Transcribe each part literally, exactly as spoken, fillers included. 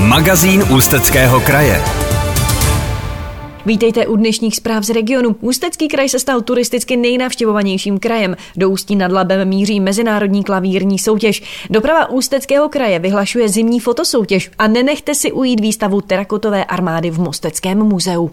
Magazín Ústeckého kraje. Vítejte u dnešních zpráv z regionu. Ústecký kraj se stal turisticky nejnavštěvovanějším krajem. Do Ústí nad Labem míří mezinárodní klavírní soutěž. Doprava Ústeckého kraje vyhlašuje zimní fotosoutěž a nenechte si ujít výstavu terakotové armády v Mosteckém muzeu.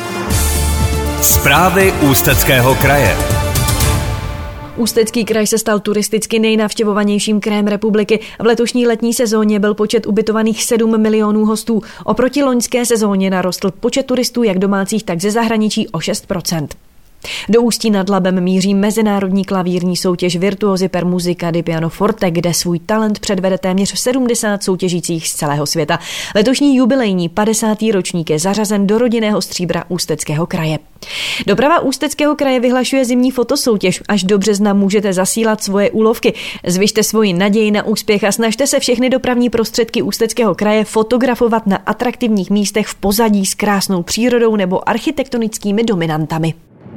Zprávy Ústeckého kraje. Ústecký kraj se stal turisticky nejnavštěvovanějším krajem republiky. V letošní letní sezóně byl počet ubytovaných sedm milionů hostů. Oproti loňské sezóně narostl počet turistů jak domácích, tak ze zahraničí o šest procent. Do Ústí nad Labem míří mezinárodní klavírní soutěž Virtuosi per musica di piano forte, kde svůj talent předvede téměř sedmdesát soutěžících z celého světa. Letošní jubilejní padesátý ročník je zařazen do rodinného stříbra Ústeckého kraje. Doprava Ústeckého kraje vyhlašuje zimní fotosoutěž. Až do března můžete zasílat svoje úlovky. Zvyšte svoji naději na úspěch a snažte se všechny dopravní prostředky Ústeckého kraje fotografovat na atraktivních místech v pozadí s krásnou přírodou nebo architektonickými dominantami.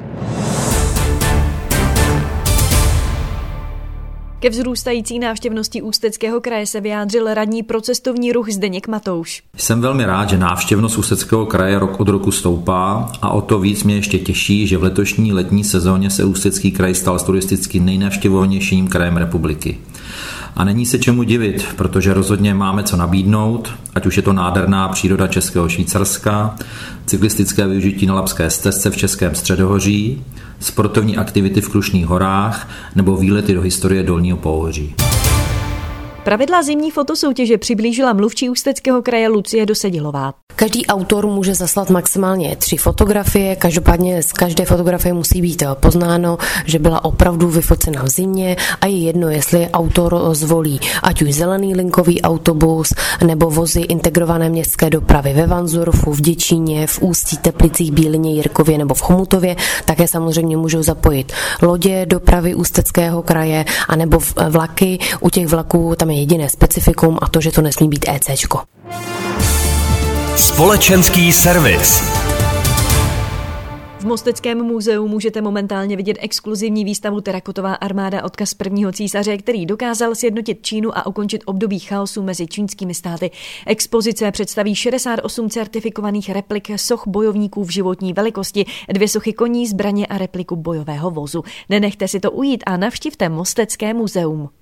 Ke vzrůstající návštěvnosti Ústeckého kraje se vyjádřil radní pro cestovní ruch Zdeněk Matouš. Jsem velmi rád, že návštěvnost Ústeckého kraje rok od roku stoupá a o to víc mě ještě těší, že v letošní letní sezóně se Ústecký kraj stal turisticky nejnavštěvovanějším krajem republiky. A není se čemu divit, protože rozhodně máme co nabídnout, ať už je to nádherná příroda Českého Švýcarska, cyklistické využití na Labské stezce v Českém středohoří, sportovní aktivity v Krušných horách nebo výlety do historie Dolního Pohoří. Pravidla zimní fotosoutěže přiblížila mluvčí Ústeckého kraje Lucie Dosedilová. Každý autor může zaslat maximálně tři fotografie, každopádně z každé fotografie musí být poznáno, že byla opravdu vyfocena v zimě a je jedno, jestli autor zvolí ať už zelený linkový autobus nebo vozy integrované městské dopravy ve Vanzurfu, v Děčíně, v Ústí, Teplicích, Bílině, Jirkově nebo v Chomutově. Také samozřejmě můžou zapojit lodě dopravy Ústeckého kraje anebo vlaky. U těch vlaků tam je jediné specifikum a to, že to nesmí být ECčko. Společenský servis. V Mosteckém muzeu můžete momentálně vidět exkluzivní výstavu Terakotová armáda, odkaz prvního císaře, který dokázal sjednotit Čínu a ukončit období chaosu mezi čínskými státy. Expozice představí šedesát osm certifikovaných replik soch bojovníků v životní velikosti, dvě sochy koní, zbraně a repliku bojového vozu. Nenechte si to ujít a navštivte Mostecké muzeum.